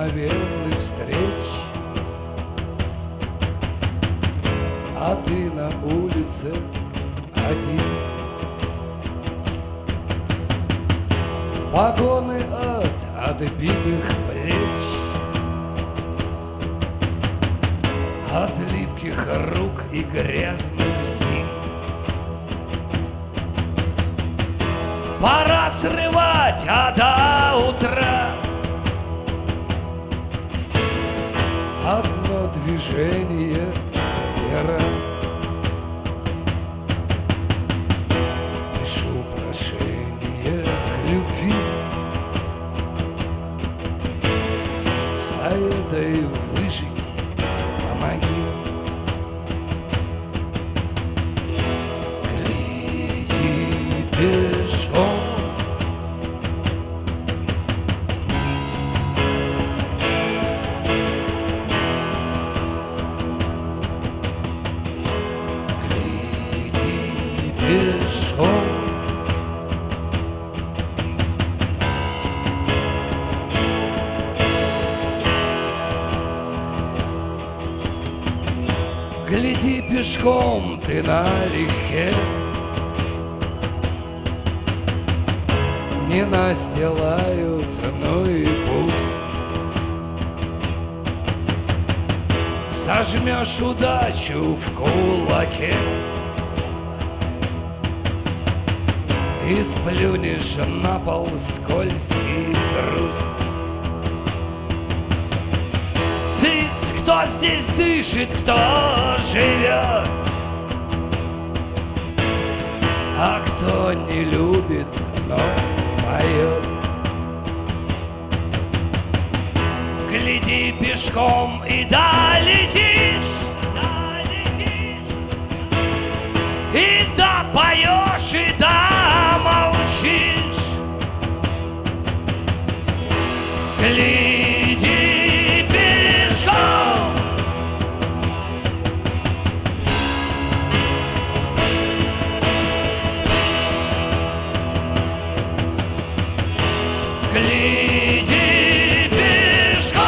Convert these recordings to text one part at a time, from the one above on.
обыкновенных встреч, а ты на улице один. Погоны от отбитых плеч, от липких рук и грязных зим. Пора срывать, а до утра одно движение пера. Пишу прошение к любви, советой выжить помоги. Гляди пешком, пешком. Гляди пешком ты налегке, не настилают, ну и пусть. Сожмешь удачу в кулаке и сплюнешь на пол скользкий грусть. Цыц, кто здесь дышит, кто живет, а кто не любит, но поет. Гляди пешком и долетишь, и допоешь, и домолчишь. Гляди пешком, гляди пешком.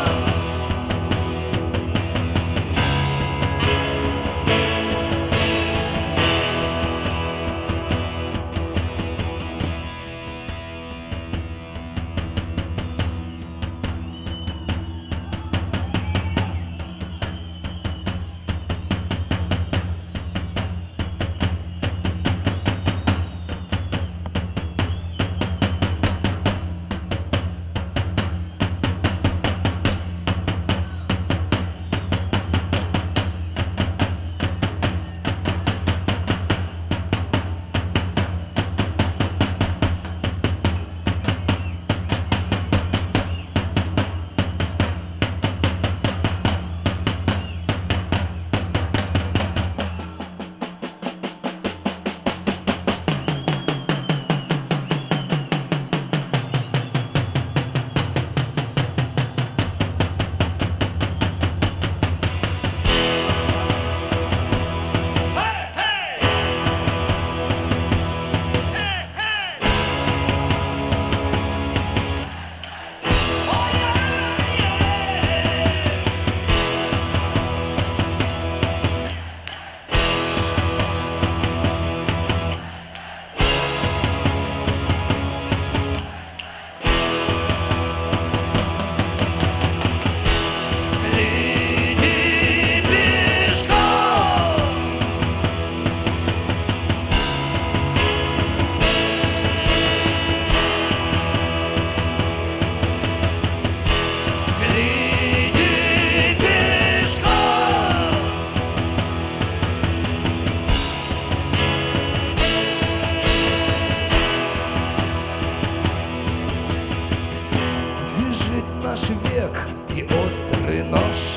Наш век и острый нож,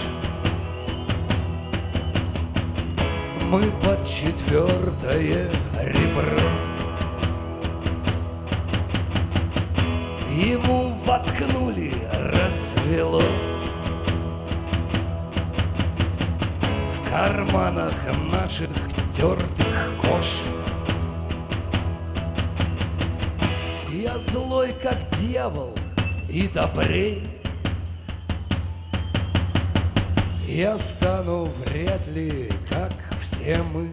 мы под четвертое ребро. Ему воткнули, рассвело, в карманах наших тертых кож. Я злой, как дьявол, и добрей, Я стану вряд ли, как все мы.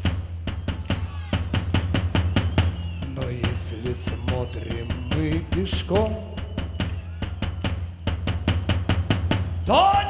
Но если смотрим мы пешком, то